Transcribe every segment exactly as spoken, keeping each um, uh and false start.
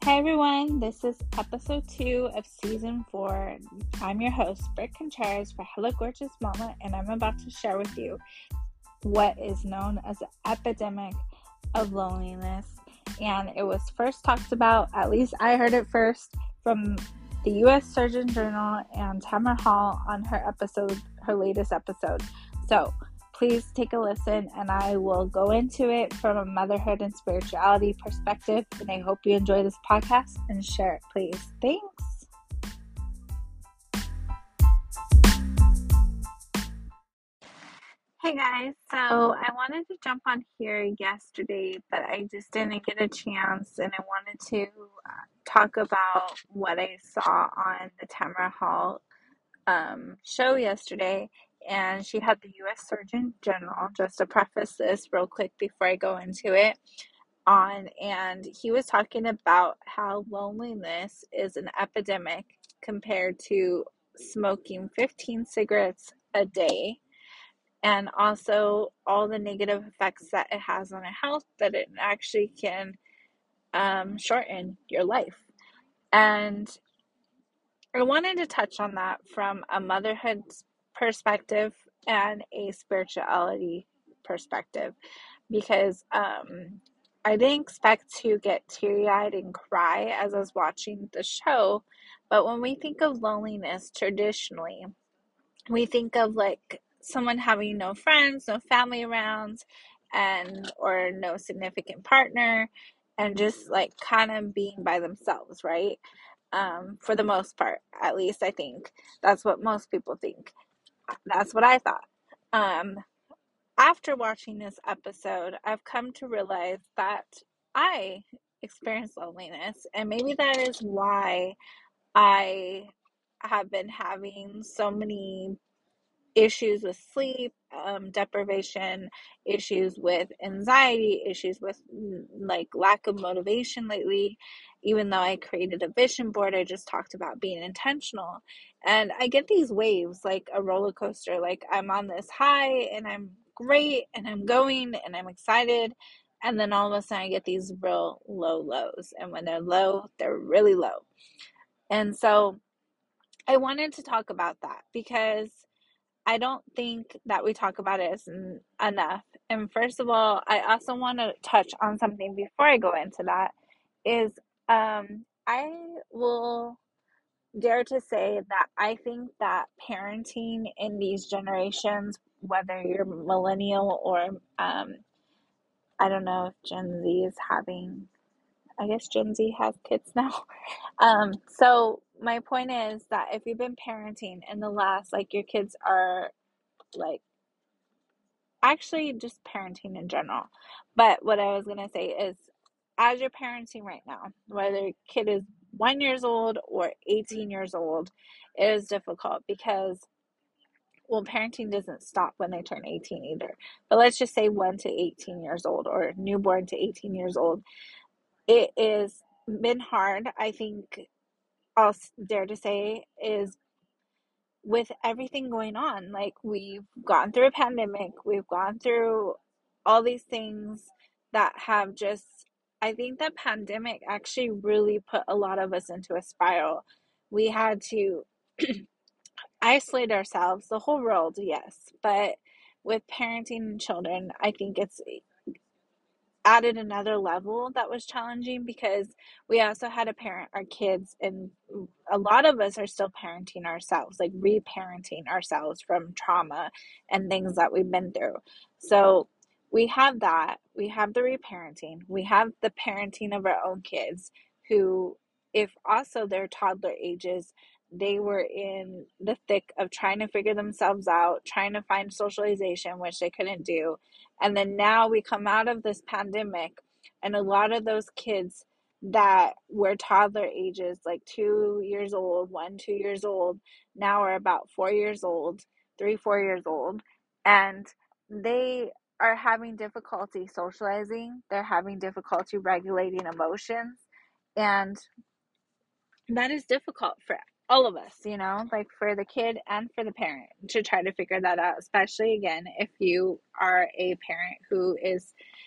Hi everyone, this is episode two of season four. I'm your host, Britt Contreras for Hello Gorgeous Mama, and I'm about to share with you what is known as the epidemic of loneliness. And it was first talked about, at least I heard it first, from the U S Surgeon Journal and Tamara Hall on her episode, her latest episode. So please take a listen, and I will go into it from a motherhood and spirituality perspective. And I hope you enjoy this podcast and share it, please. Thanks. Hey guys, so I wanted to jump on here yesterday, but I just didn't get a chance, and I wanted to uh, talk about what I saw on the Tamara Hall um, show yesterday. And she had the U S Surgeon General, just to preface this real quick before I go into it, on, and he was talking about how loneliness is an epidemic compared to smoking fifteen cigarettes a day, and also all the negative effects that it has on our health, that it actually can um, shorten your life. And I wanted to touch on that from a motherhood perspective and a spirituality perspective, because um, I didn't expect to get teary-eyed and cry as I was watching the show. But when we think of loneliness traditionally, we think of like someone having no friends, no family around, and or no significant partner, and just like kind of being by themselves, right? Um, for the most part, at least I think that's what most people think. That's what I thought. Um, after watching this episode, I've come to realize that I experience loneliness, and maybe that is why I have been having so many issues with sleep um, deprivation, issues with anxiety, issues with mm, like lack of motivation lately. Even though I created a vision board, I just talked about being intentional, and I get these waves like a roller coaster. Like I'm on this high and I'm great and I'm going and I'm excited, and then all of a sudden I get these real low lows, and when they're low, they're really low. And so I wanted to talk about that because I don't think that we talk about it as en- enough. And first of all, I also want to touch on something before I go into that is um, I will dare to say that I think that parenting in these generations, whether you're millennial or um, I don't know if Gen Z is having, I guess Gen Z has kids now. Um, so my point is that if you've been parenting in the last, like your kids are like, actually just parenting in general. But what I was going to say is, as you're parenting right now, whether your kid is one years old or eighteen years old, it is difficult because, well, parenting doesn't stop when they turn eighteen either. But let's just say one to eighteen years old, or newborn to eighteen years old. It is been hard. I think I'll dare to say is with everything going on. Like we've gone through a pandemic, we've gone through all these things that have just, I think the pandemic actually really put a lot of us into a spiral. We had to isolate ourselves, the whole world, yes, but with parenting children, I think it's added another level that was challenging because we also had to parent our kids, and a lot of us are still parenting ourselves, like reparenting ourselves from trauma and things that we've been through. So we have that, we have the reparenting, we have the parenting of our own kids who, if also their toddler ages, they were in the thick of trying to figure themselves out, trying to find socialization, which they couldn't do. And then now we come out of this pandemic, and a lot of those kids that were toddler ages, like two years old, one, two years old, now are about four years old, three, four years old, and they are having difficulty socializing. They're having difficulty regulating emotions, and that is difficult for all of us, you know, like for the kid and for the parent to try to figure that out, especially again, if you are a parent who is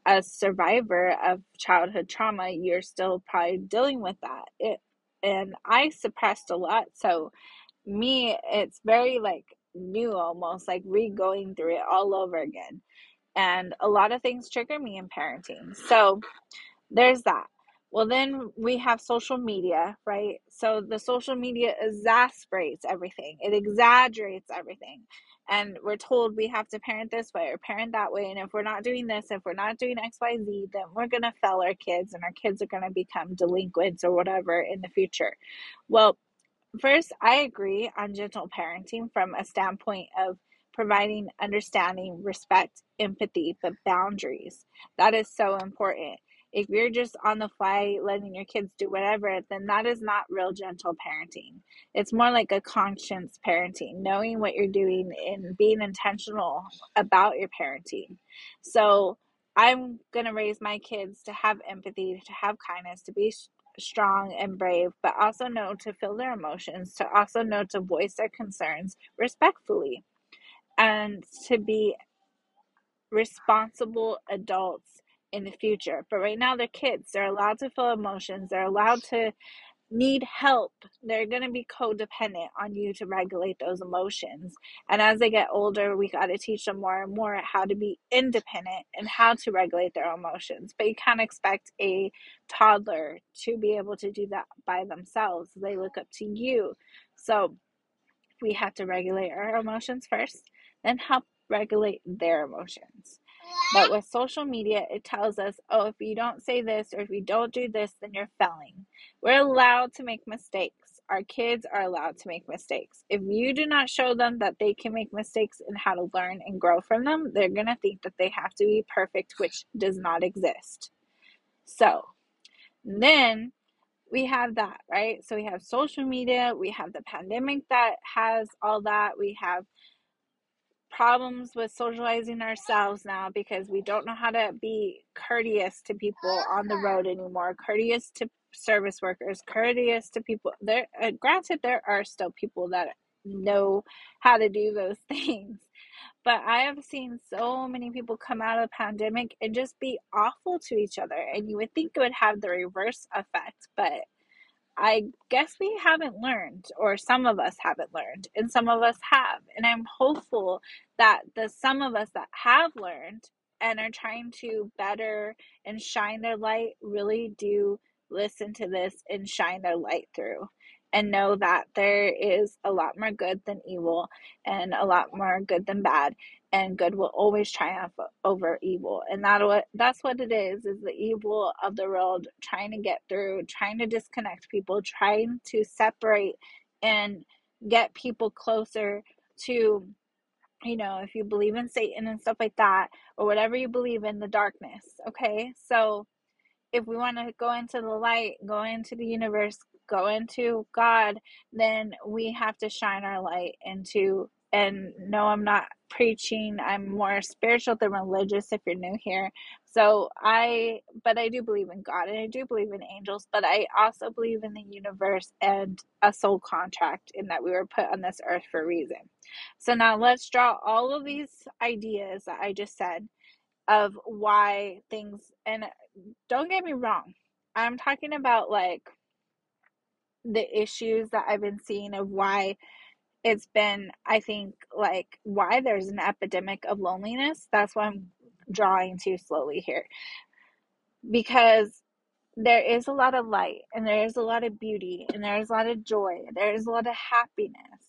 a survivor of childhood trauma, you're still probably dealing with that. It, and I suppressed a lot. So me, it's very like new, almost like re-going through it all over again. And a lot of things trigger me in parenting. So there's that. Well, then we have social media, right? So the social media exasperates everything, it exaggerates everything. And we're told we have to parent this way or parent that way. And if we're not doing this, if we're not doing X, Y, Z, then we're going to fail our kids and our kids are going to become delinquents or whatever in the future. Well, first, I agree on gentle parenting from a standpoint of providing understanding, respect, empathy, but boundaries. That is so important. If you're just on the fly letting your kids do whatever, then that is not real gentle parenting. It's more like a conscience parenting, knowing what you're doing and being intentional about your parenting. So I'm going to raise my kids to have empathy, to have kindness, to be strong and brave, but also know to feel their emotions, to also know to voice their concerns respectfully, and to be responsible adults in the future. But right now, they're kids. They're allowed to feel emotions. They're allowed to need help. They're going to be codependent on you to regulate those emotions. And as they get older, we got to teach them more and more how to be independent and how to regulate their emotions. But you can't expect a toddler to be able to do that by themselves. They look up to you. So we have to regulate our emotions first, then help regulate their emotions. But with social media, it tells us, oh, if you don't say this or if you don't do this, then you're failing. We're allowed to make mistakes. Our kids are allowed to make mistakes. If you do not show them that they can make mistakes and how to learn and grow from them, they're going to think that they have to be perfect, which does not exist. So then we have that, right? So we have social media, we have the pandemic that has all that, we have problems with socializing ourselves now because we don't know how to be courteous to people on the road anymore, courteous to service workers, courteous to people there. Uh, granted, there are still people that know how to do those things, but I have seen so many people come out of the pandemic and just be awful to each other, and you would think it would have the reverse effect, but I guess we haven't learned, or some of us haven't learned, and some of us have. And I'm hopeful that the some of us that have learned and are trying to better and shine their light really do listen to this and shine their light through and know that there is a lot more good than evil and a lot more good than bad, and good will always triumph over evil. And that what that's what it is is the evil of the world trying to get through, trying to disconnect people, trying to separate and get people closer to, you know, if you believe in Satan and stuff like that, or whatever you believe in, the darkness. Okay, so if we want to go into the light, go into the universe, go into God, then we have to shine our light into. And no, I'm not preaching. I'm more spiritual than religious if you're new here. So I, but I do believe in God and I do believe in angels, but I also believe in the universe and a soul contract in that we were put on this earth for a reason. So now let's draw all of these ideas that I just said of why things, and don't get me wrong, I'm talking about like the issues that I've been seeing of why it's been, I think, like why there's an epidemic of loneliness. That's what I'm drawing to slowly here, because there is a lot of light and there is a lot of beauty and there is a lot of joy, there is a lot of happiness.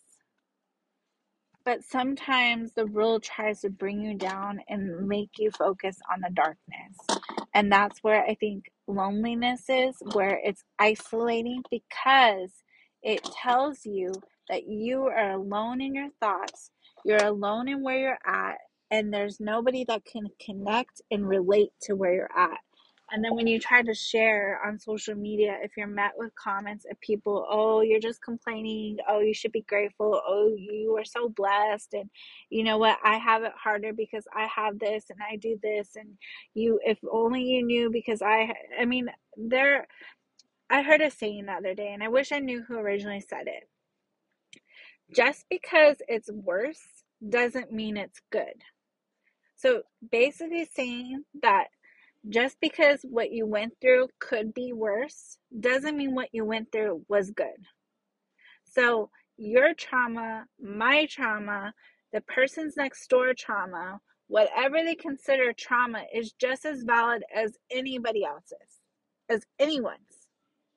But sometimes the world tries to bring you down and make you focus on the darkness. And that's where I think loneliness is, where it's isolating because it tells you that you are alone in your thoughts, you're alone in where you're at, and there's nobody that can connect and relate to where you're at. And then when you try to share on social media, if you're met with comments of people, oh, you're just complaining, oh, you should be grateful, oh, you are so blessed, and you know what, I have it harder because I have this and I do this, and you, if only you knew, because I, I mean, there, I heard a saying the other day, and I wish I knew who originally said it. Just because it's worse doesn't mean it's good. So basically saying that Just because what you went through could be worse doesn't mean what you went through was good. So your trauma, my trauma, the person's next door trauma, whatever they consider trauma is just as valid as anybody else's, as anyone's.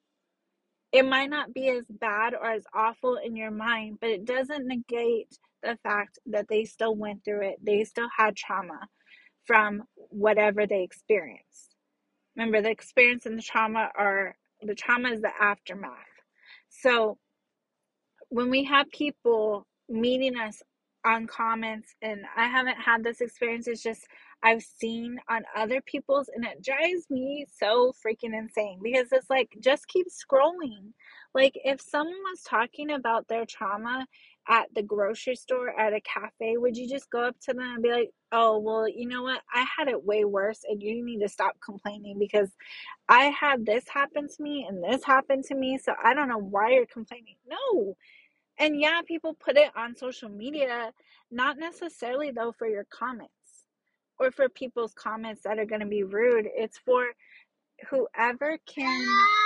It might not be as bad or as awful in your mind, but it doesn't negate the fact that they still went through it. They still had trauma from whatever they experienced. Remember, the experience and the trauma are, the trauma is the aftermath. So when we have people meeting us on comments, and I haven't had this experience, it's just I've seen on other people's, and it drives me so freaking insane because it's like, just keep scrolling. Like, if someone was talking about their trauma at the grocery store, at a cafe, would you just go up to them and be like, oh, well, you know what? I had it way worse, and you need to stop complaining because I had this happen to me and this happened to me, so I don't know why you're complaining. No. And yeah, people put it on social media, not necessarily though for your comments or for people's comments that are going to be rude. It's for whoever can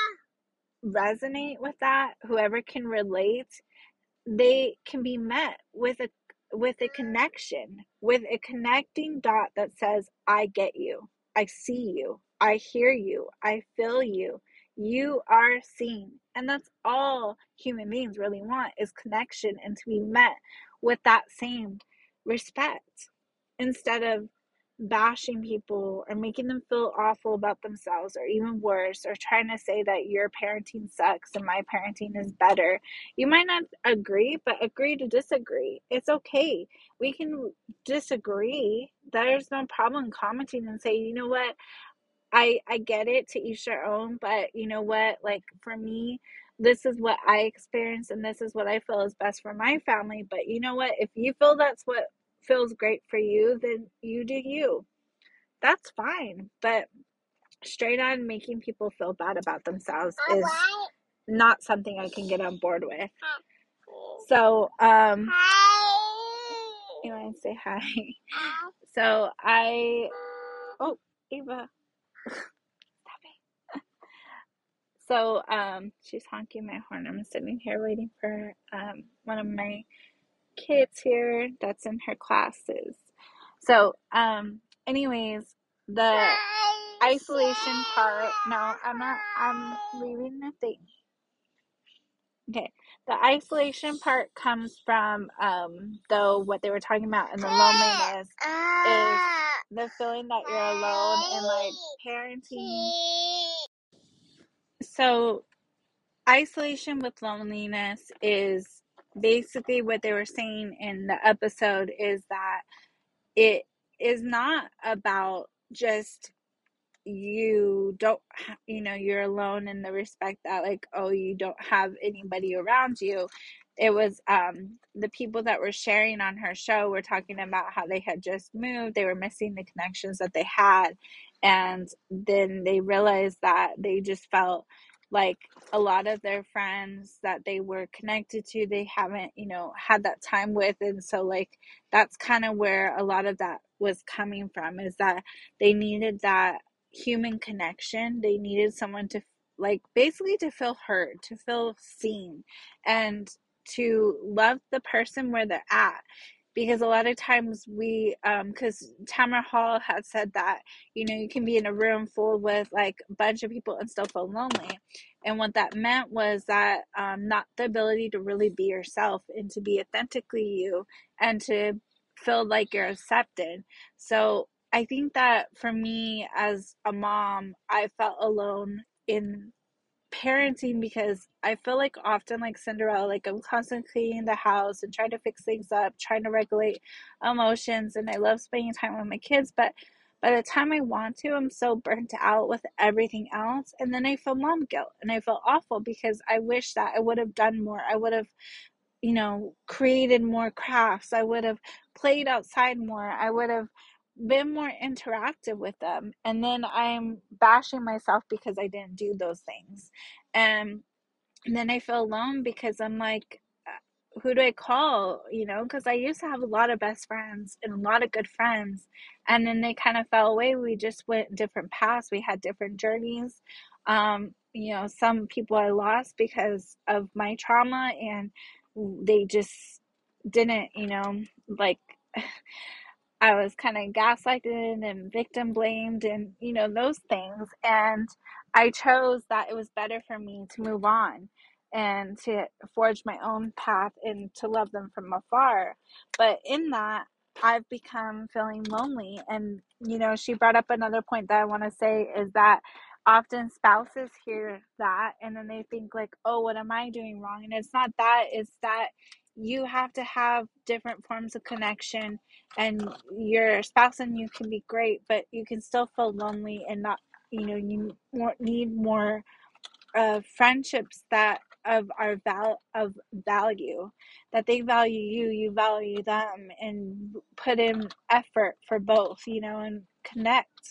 resonate with that, whoever can relate, they can be met with a with a connection, with a connecting dot that says, I get you, I see you, I hear you, I feel you, you are seen. And that's all human beings really want, is connection and to be met with that same respect, instead of bashing people or making them feel awful about themselves, or even worse, or trying to say that your parenting sucks and my parenting is better. You might not agree, but agree to disagree. It's okay. We can disagree. There's no problem commenting and say, you know what, I I get it, to each their own, but you know what, like, for me, this is what I experienced and this is what I feel is best for my family. But you know what, if you feel that's what feels great for you, then you do you. That's fine. But straight on making people feel bad about themselves is not something I can get on board with. So, um, you want to say hi? So I, oh, Eva, stop it. So, um, she's honking my horn. I'm sitting here waiting for, um, one of my kids here that's in her classes. So, um, anyways, the isolation part, no, I'm not, I'm leaving the thing. Okay, the isolation part comes from, um, though, what they were talking about in the loneliness is the feeling that you're alone and like parenting. So, isolation with loneliness is basically what they were saying in the episode, is that it is not about just you don't, you know, you're alone in the respect that, like, oh, you don't have anybody around you. It was, um the people that were sharing on her show were talking about how they had just moved, they were missing the connections that they had, and then they realized that they just felt like a lot of their friends that they were connected to, they haven't, you know, had that time with. And so, like, that's kind of where a lot of that was coming from, is that they needed that human connection. They needed someone to, like, basically to feel heard, to feel seen, and to love the person where they're at. Because a lot of times we, um because Tamara Hall had said that, you know, you can be in a room full with like a bunch of people and still feel lonely. And what that meant was that, um not the ability to really be yourself and to be authentically you, and to feel like you're accepted. So I think that for me as a mom, I felt alone in parenting because I feel like often like Cinderella, like I'm constantly cleaning the house and trying to fix things up, trying to regulate emotions, and I love spending time with my kids, but by the time I want to, I'm so burnt out with everything else, and then I feel mom guilt and I feel awful because I wish that I would have done more. I would have, you know, created more crafts. I would have played outside more. I would have been more interactive with them. And then I'm bashing myself because I didn't do those things. And, and then I feel alone because I'm like, who do I call, you know, because I used to have a lot of best friends and a lot of good friends, and then they kind of fell away. We just went different paths. We had different journeys. Um, you know, some people I lost because of my trauma, and they just didn't, you know, like I was kind of gaslighted and victim blamed and, you know, those things. And I chose that it was better for me to move on and to forge my own path and to love them from afar. But in that, I've become feeling lonely. And, you know, she brought up another point that I want to say is that often spouses hear that and then they think, like, oh, what am I doing wrong? And it's not that, it's that you have to have different forms of connection, and your spouse and you can be great, but you can still feel lonely and not, you know, you more, need more uh, friendships that of our val of value, that they value you, you value them, and put in effort for both, you know, and connect.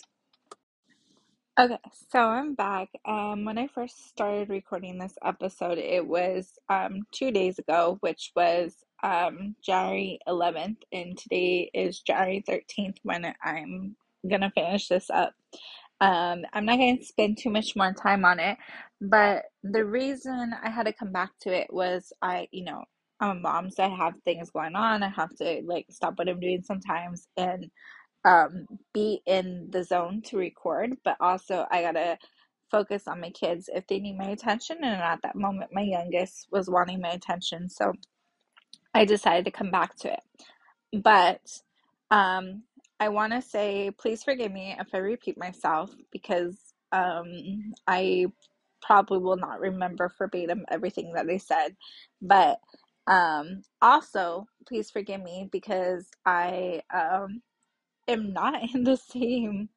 Okay, so I'm back. Um, when I first started recording this episode, it was um two days ago, which was um January eleventh, and today is January thirteenth when I'm gonna finish this up. Um, I'm not gonna spend too much more time on it, but the reason I had to come back to it was I, you know, I'm a mom, so I have things going on. I have to like stop what I'm doing sometimes and um be in the zone to record, but also I gotta focus on my kids if they need my attention, and at that moment my youngest was wanting my attention, so I decided to come back to it. But um I want to say please forgive me if I repeat myself, because um I probably will not remember verbatim everything that I said, but um also please forgive me because I um am not in the same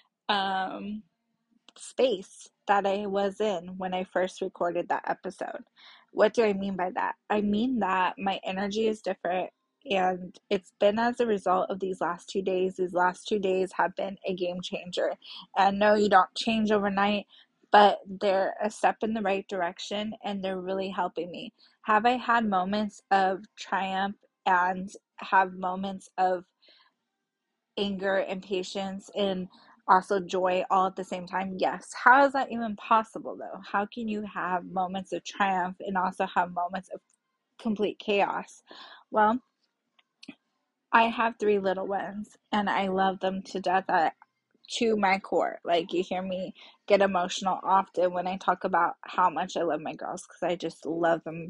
um space that I was in when I first recorded that episode. What do I mean by that? I mean that my energy is different, and it's been as a result of these last two days. These last two days have been a game changer. And no, you don't change overnight, but they're a step in the right direction and they're really helping me. Have I had moments of triumph and have moments of anger, impatience, and also joy all at the same time? Yes. How is that even possible, though? How can you have moments of triumph and also have moments of complete chaos? Well, I have three little ones, and I love them to death at, to my core. Like, you hear me get emotional often when I talk about how much I love my girls because I just love them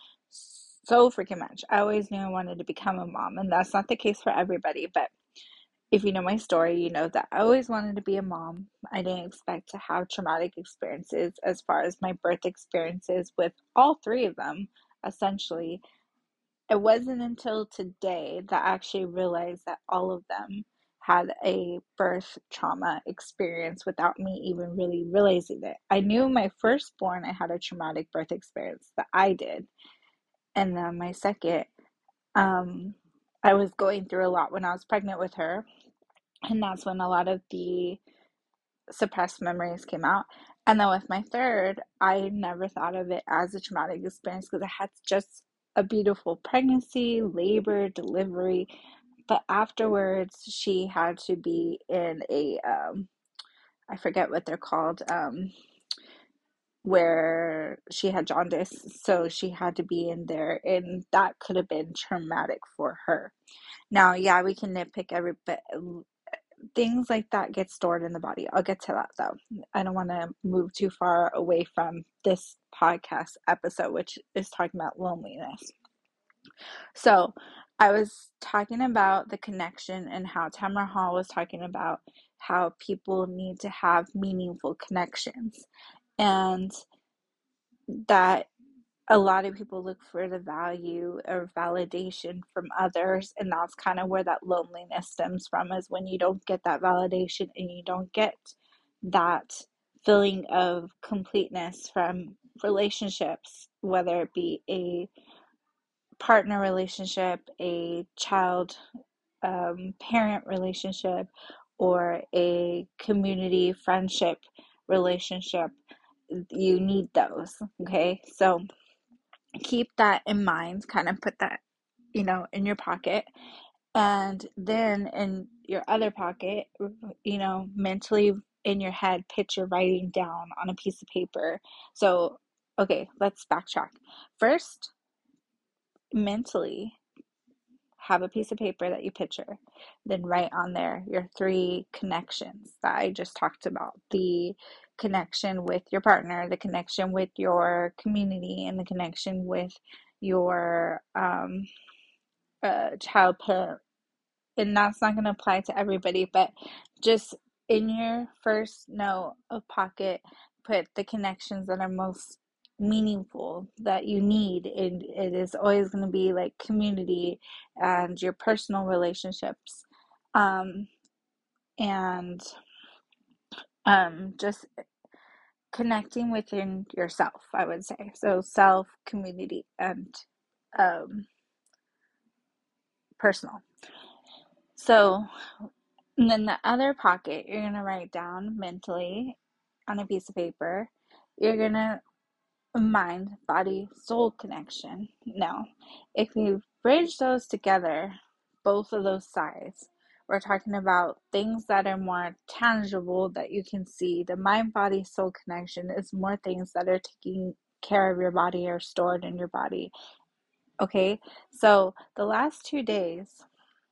so freaking much. I always knew I wanted to become a mom, and that's not the case for everybody, but if you know my story, you know that I always wanted to be a mom. I didn't expect to have traumatic experiences as far as my birth experiences with all three of them, essentially. It wasn't until today that I actually realized that all of them had a birth trauma experience without me even really realizing it. I knew my firstborn, I had a traumatic birth experience that I did. And then my second, um, I was going through a lot when I was pregnant with her, and that's when a lot of the suppressed memories came out. And then with my third, I never thought of it as a traumatic experience because I had just a beautiful pregnancy, labor, delivery. But afterwards, she had to be in a, um, I forget what they're called, um, where she had jaundice. So she had to be in there, and that could have been traumatic for her. Now, yeah, we can nitpick every bit, things like that get stored in the body. I'll get to that though. I don't want to move too far away from this podcast episode, which is talking about loneliness. So, I was talking about the connection and how Tamara Hall was talking about how people need to have meaningful connections, and that a lot of people look for the value or validation from others, and that's kind of where that loneliness stems from, is when you don't get that validation and you don't get that feeling of completeness from relationships, whether it be a partner relationship, a child um, parent relationship, or a community friendship relationship. You need those. Okay, so keep that in mind, kind of put that, you know, in your pocket. And then in your other pocket, you know, mentally in your head, picture writing down on a piece of paper. So, okay, let's backtrack. First, mentally have a piece of paper that you picture, then write on there your three connections that I just talked about: the connection with your partner, the connection with your community, and the connection with your um, uh, child parent. And that's not going to apply to everybody, but just in your first note of pocket, put the connections that are most meaningful that you need. And it is always going to be like community and your personal relationships, um, and um, just connecting within yourself, I would say. So self, community, and um, personal. So and then the other pocket, you're going to write down mentally on a piece of paper. You're going to mind, body, soul connection. Now, if you bridge those together, both of those sides, we're talking about things that are more tangible that you can see. The mind, body, soul connection is more things that are taking care of your body or stored in your body. Okay, so the last two days,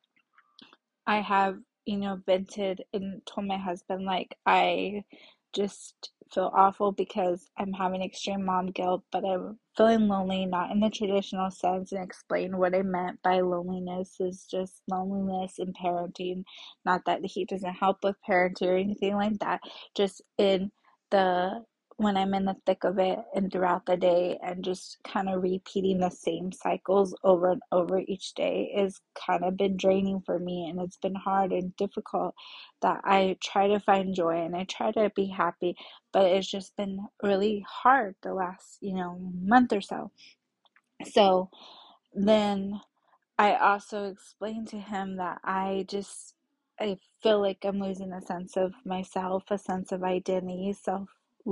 I have, you know, vented and told my husband, like, I just feel awful because I'm having extreme mom guilt, but I'm feeling lonely, not in the traditional sense, and explain what I meant by loneliness is just loneliness in parenting. Not that he doesn't help with parenting or anything like that, just in the when I'm in the thick of it and throughout the day, and just kind of repeating the same cycles over and over each day is kind of been draining for me, and it's been hard and difficult. That I try to find joy and I try to be happy, but it's just been really hard the last, you know, month or so. So then I also explained to him that I just I feel like I'm losing a sense of myself, a sense of identity, self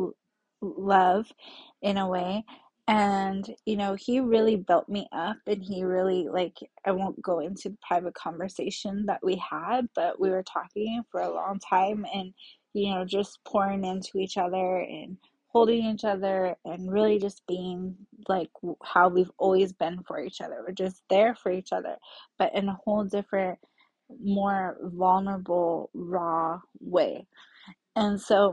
love in a way. And you know, he really built me up, and he really, like, I won't go into the private conversation that we had, but we were talking for a long time, and you know, just pouring into each other and holding each other and really just being like how we've always been for each other. We're just there for each other, but in a whole different, more vulnerable, raw way. And so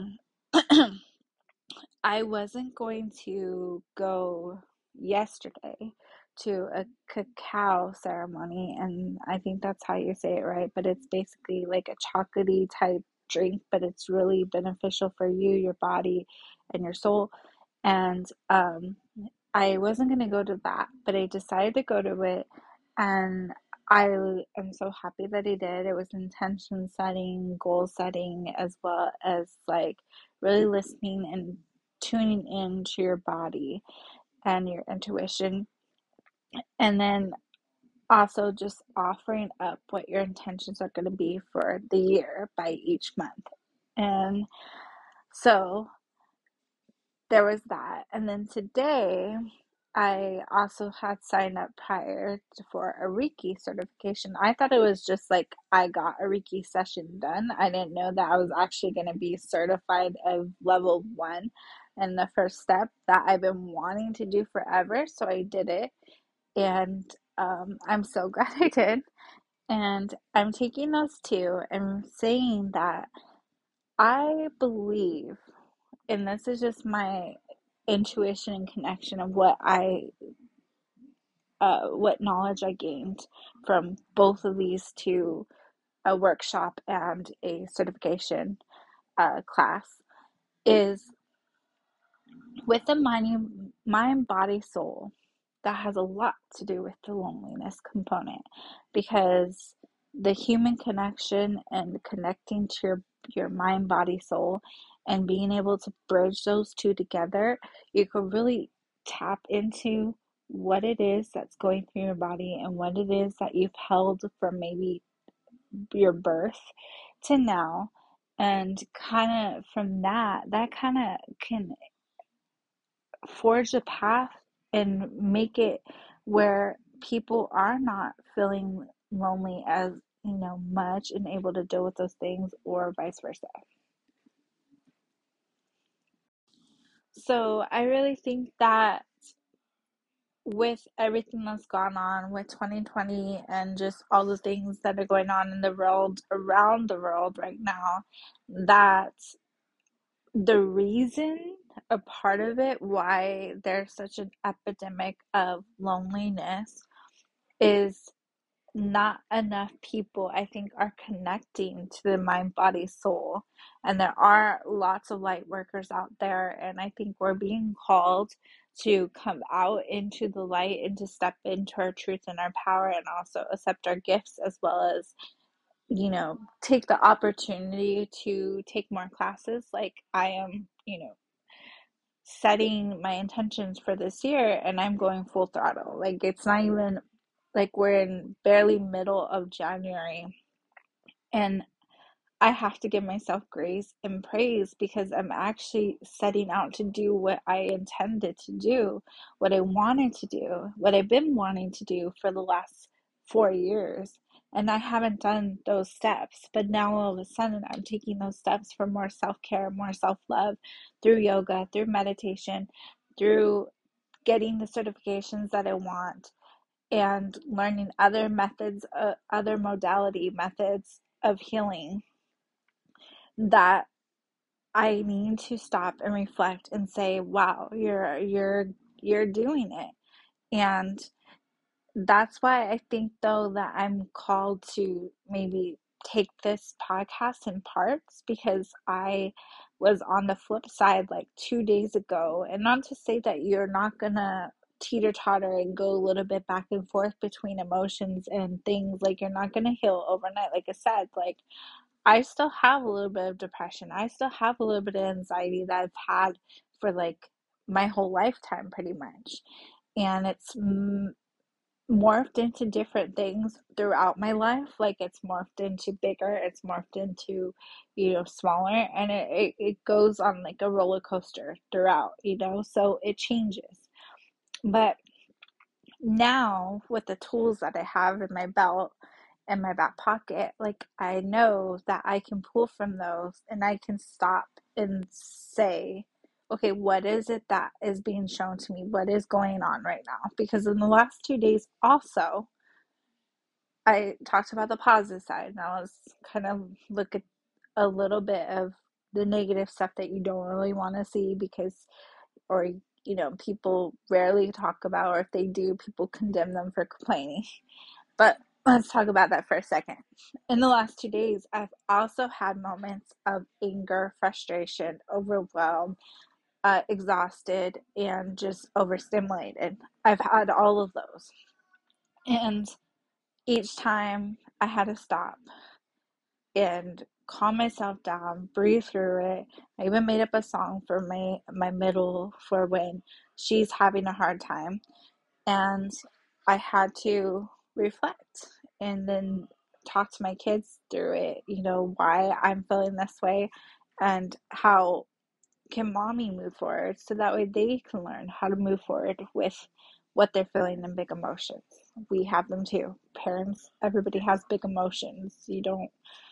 I wasn't going to go yesterday to a cacao ceremony, and I think that's how you say it, right? But it's basically like a chocolatey type drink, but it's really beneficial for you, your body, and your soul. And um, I wasn't going to go to that, but I decided to go to it, and I am so happy that I did. It was intention setting, goal setting, as well as like really listening and tuning into your body and your intuition, and then also just offering up what your intentions are going to be for the year by each month. And so there was that. And then today, I also had signed up prior to, for a Reiki certification. I thought it was just like I got a Reiki session done. I didn't know that I was actually going to be certified of level one, and the first step that I've been wanting to do forever. So I did it, and um, I'm so glad I did. And I'm taking those two and saying that I believe, and this is just my intuition and connection of what I uh, what knowledge I gained from both of these two, a workshop and a certification uh, class, is with the mind, mind, body, soul. That has a lot to do with the loneliness component, because the human connection and connecting to your your mind, body, soul, and being able to bridge those two together, you could really tap into what it is that's going through your body and what it is that you've held from maybe your birth to now. And kind of from that, that kind of can forge a path and make it where people are not feeling lonely as, you know, much and able to deal with those things, or vice versa. So I really think that with everything that's gone on with twenty twenty and just all the things that are going on in the world, around the world right now, that the reason, a part of it, why there's such an epidemic of loneliness is not enough people, I think, are connecting to the mind, body, soul. And there are lots of light workers out there. And I think we're being called to come out into the light and to step into our truth and our power, and also accept our gifts, as well as, you know, take the opportunity to take more classes. Like I am, you know, setting my intentions for this year, and I'm going full throttle. Like it's not even like we're in barely middle of January, and I have to give myself grace and praise because I'm actually setting out to do what I intended to do, what I wanted to do, what I've been wanting to do for the last four years. And I haven't done those steps, but now all of a sudden I'm taking those steps for more self care, more self love through yoga, through meditation, through getting the certifications that I want, and learning other methods, uh, other modality methods of healing, that I need to stop and reflect and say, wow, you're you're you're doing it. And that's why I think, though, that I'm called to maybe take this podcast in parts, because I was on the flip side like two days ago. And not to say that you're not gonna teeter totter and go a little bit back and forth between emotions and things, like you're not gonna heal overnight. Like I said, like I still have a little bit of depression. I still have a little bit of anxiety that I've had for like my whole lifetime, pretty much. And it's mm, morphed into different things throughout my life. Like it's morphed into bigger, it's morphed into, you know, smaller, and it, it, it goes on like a roller coaster throughout, you know, so it changes. But now, with the tools that I have in my belt and my back pocket, like I know that I can pull from those, and I can stop and say, okay, what is it that is being shown to me? What is going on right now? Because in the last two days, also, I talked about the positive side. Now let's kind of look at a little bit of the negative stuff that you don't really want to see, because, or, you know, people rarely talk about, or if they do, people condemn them for complaining. But let's talk about that for a second. In the last two days, I've also had moments of anger, frustration, overwhelmed, uh, exhausted, and just overstimulated. I've had all of those. And each time I had to stop and calm myself down, breathe through it. I even made up a song for my, my middle, for when she's having a hard time. And I had to reflect and then talk to my kids through it, you know, why I'm feeling this way, and how can mommy move forward, so that way they can learn how to move forward with what they're feeling in big emotions. We have them too. Parents, everybody has big emotions. You don't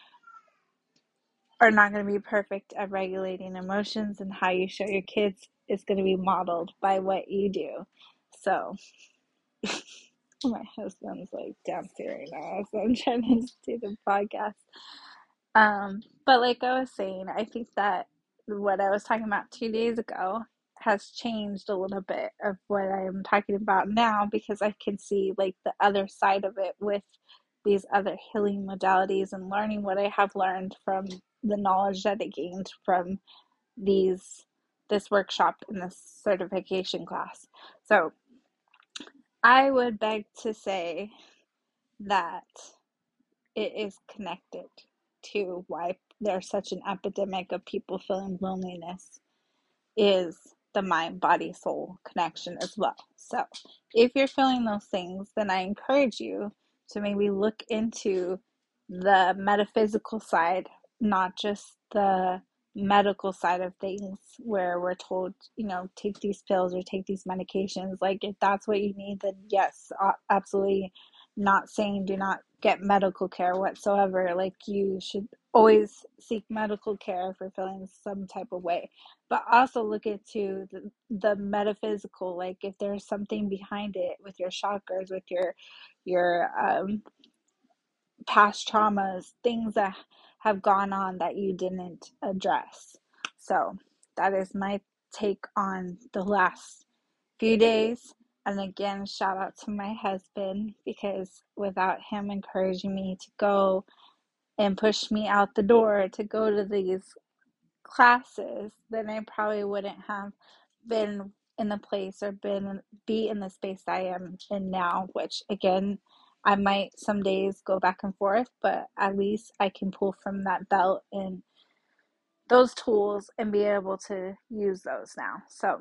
are not going to be perfect at regulating emotions, and how you show your kids is going to be modeled by what you do. So my husband's like downstairs right now, so I'm trying to do the podcast. Um, but like I was saying, I think that what I was talking about two days ago has changed a little bit of what I'm talking about now, because I can see like the other side of it with these other healing modalities, and learning what I have learned from the knowledge that I gained from these this workshop and this certification class. So I would beg to say that it is connected to why there's such an epidemic of people feeling loneliness, is the mind body soul connection as well. So if you're feeling those things, then I encourage you to maybe look into the metaphysical side, not just the medical side of things where we're told, you know, take these pills or take these medications. Like, if that's what you need, then yes, absolutely not saying do not get medical care whatsoever. Like, you should always seek medical care if you're feeling some type of way, but also look into the, the metaphysical. Like, if there's something behind it with your chakras, with your your um past traumas, things that have gone on that you didn't address. So that is my take on the last few days. And again, shout out to my husband, because without him encouraging me to go and push me out the door to go to these classes, then I probably wouldn't have been in the place or been be in the space I am in now, which again, I might some days go back and forth, but at least I can pull from that belt and those tools and be able to use those now. So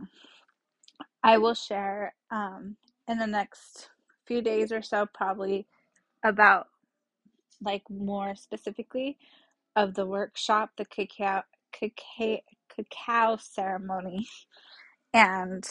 I will share um, in the next few days or so, probably about like more specifically of the workshop, the cacao cacao cacao ceremony, and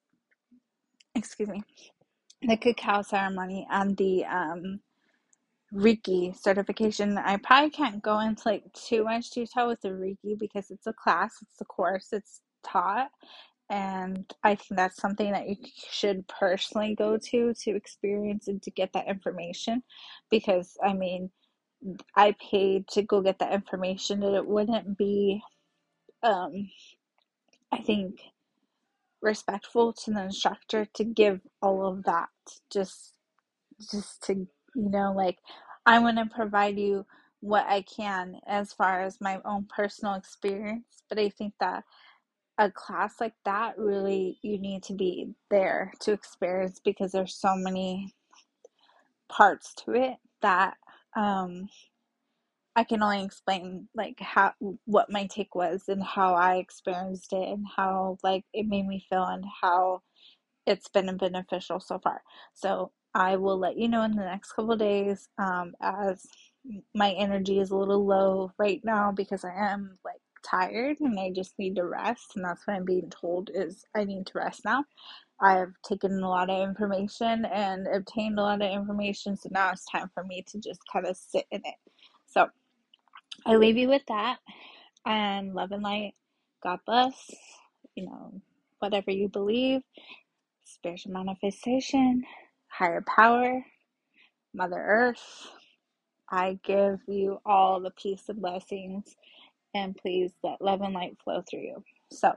excuse me, the cacao ceremony and the um, Reiki certification. I probably can't go into like too much detail with the Reiki because it's a class, it's a course, it's taught, and I think that's something that you should personally go to to experience and to get that information. Because I mean, I paid to go get that information, and it wouldn't be, um, I think, respectful to the instructor to give all of that just just to, you know, like, I want to provide you what I can as far as my own personal experience. But I think that a class like that, really, you need to be there to experience, because there's so many parts to it that um I can only explain like how what my take was and how I experienced it and how like it made me feel and how it's been beneficial so far. So I will let you know in the next couple of days, um, as my energy is a little low right now because I am like tired and I just need to rest, and that's what I'm being told is I need to rest now. I have taken a lot of information and obtained a lot of information, so now it's time for me to just kind of sit in it. So I leave you with that, and love and light. God bless. You know, whatever you believe, spiritual manifestation, higher power, Mother Earth, I give you all the peace and blessings, and please let love and light flow through you. So,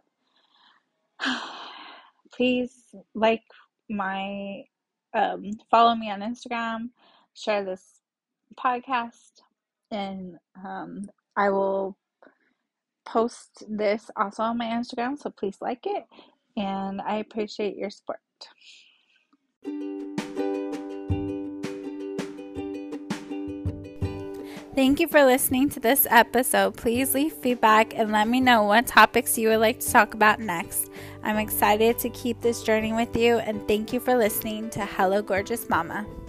please like my, um, follow me on Instagram, share this podcast, and um, I will post this also on my Instagram, so please like it, and I appreciate your support. Thank you for listening to this episode. Please leave feedback and let me know what topics you would like to talk about next. I'm excited to keep this journey with you, and thank you for listening to Hello Gorgeous Mama.